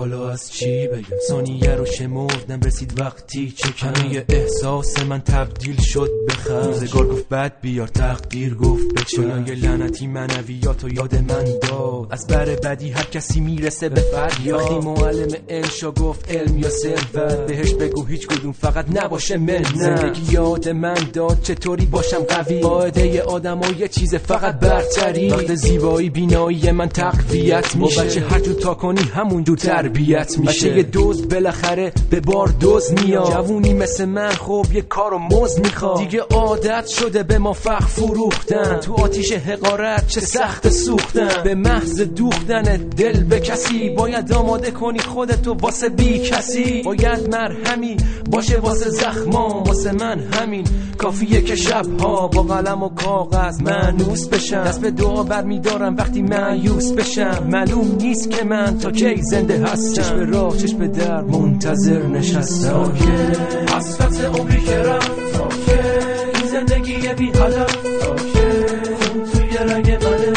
حالا از چی بگم؟ ثانیه رو شمردم رسید وقتی چه کمی احساس من تبدیل شد به خرج. روزگار گفت بد بیار، تقدیر گفت بچه. یه لعنتی منویات و یاد من داد، از بر بدی هر کسی میرسه به فریاد. وقتی معلم انشا گفت علم یا ثروت، بهش بگو هیچ کدوم فقط نباشه من. زندگی یاد من داد چطوری باشم قوی، قاعده آدم‌ها یه چیز فقط برتری. وقت زیبایی بینایی من تقویت میشه، بچه هر جور تا کنی همون جور تربیت میشه. بچه یه دوز بالاخره به بار دوز میاد، جوونی مثل من خب یه کارو موز میخواد. دیگه عادت شده به ما فخ فروختن، تو آتیش حقارت چه سخت سوختن. به محض دوختن دل به کسی باید آماده کنی خودتو واسه بی کسی. باید مرهمی باشه واسه زخما، واسه من همین کافیه که شبها با قلم و کاغذ مانوس بشم. دست به دعا برمیدارم وقتی مایوس بشم. معلوم نیست که من تا کی زنده هستم، چشم به راه چشم به در منتظر نشستم. حسرت عمری که رفت، این زندگی بی هدف، خون توی رنگ منه،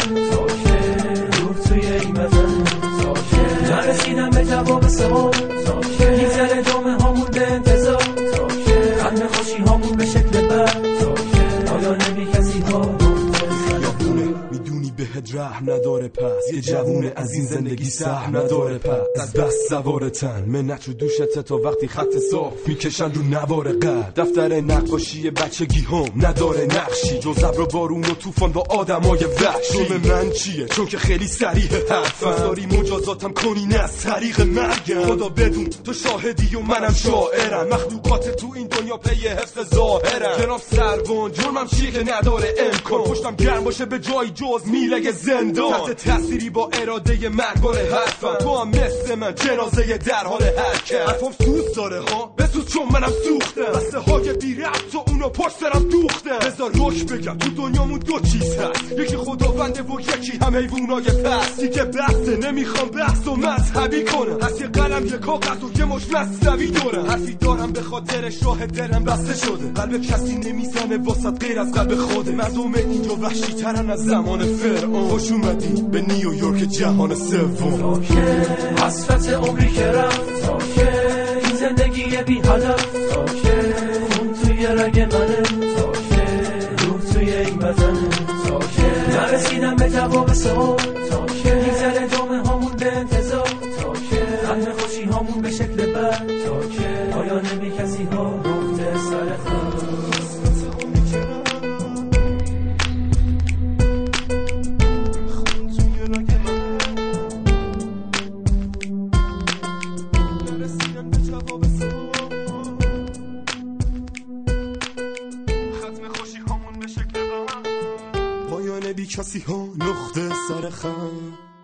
روح توی این بدن. نرسیدم به جواب سوال، میگذره جامعه هامون به انتظار. ختم خوشی هامون به شکل بد، آیا نمی کسی ها میدونی بهت رحم نداره پس. یه جوونه از این زندگی سهم نداره پس. از بس سوار تن منت رو دوشته تا وقتی خط صاف میکشن رو نوار قلب. دفتر نقاشی بچگی هم نداره نقشی جز ابر و بارون و طوفان با آدمای وحشی. جرم من چیه؟ چون که خیلی صریح حرفم، داری مجازاتم کنی نه از طریق مرگم. خدا بدون تو شاهدی و منم شاعرم، مخلوقات تو این دنیا پی حفظ ظاهرم. جناب سروان جرمم چیه که نداره امکان، پشتم گرم باشه به جای جز میله زندان. تحت تأثیری با اراده مرگار حرفم، تو هم مثل من جنازه در حال حرکت. حرفم سوز داره ها بسوز چون منم سوختم، بسته های بی ربط تو اونو پشت سرم دوختم. بذار روش بگم تو دنیامون دو چیز هست، یکی خداونده و یکی هم حیوانای پس. دیگه بحثه نمیخوام بحث و مذهبی کنم، هست یه قلم یه کاغذ و یه مش مصنوی دارم. حرفی دارم به خاطر شاه دلم بسته شده، قلب کسی نمیزنه واسط غیر از قلب خوده. مردم اینجا وحشی ترن از زمان فرعون. خوش اومدی به نیویورک جهان سوم. حسرت عمری که رفت، این زندگی بی هدف، خون توی رگ منه، روح توی این بدن. نرسیدم به جواب سوال، میگذره جامعه هامون به انتظار. ختم خوشی هامون به شکل بد، آیا نمی کسی ها رفته سر خود. پایان بی کسی ها نقطه سر خم.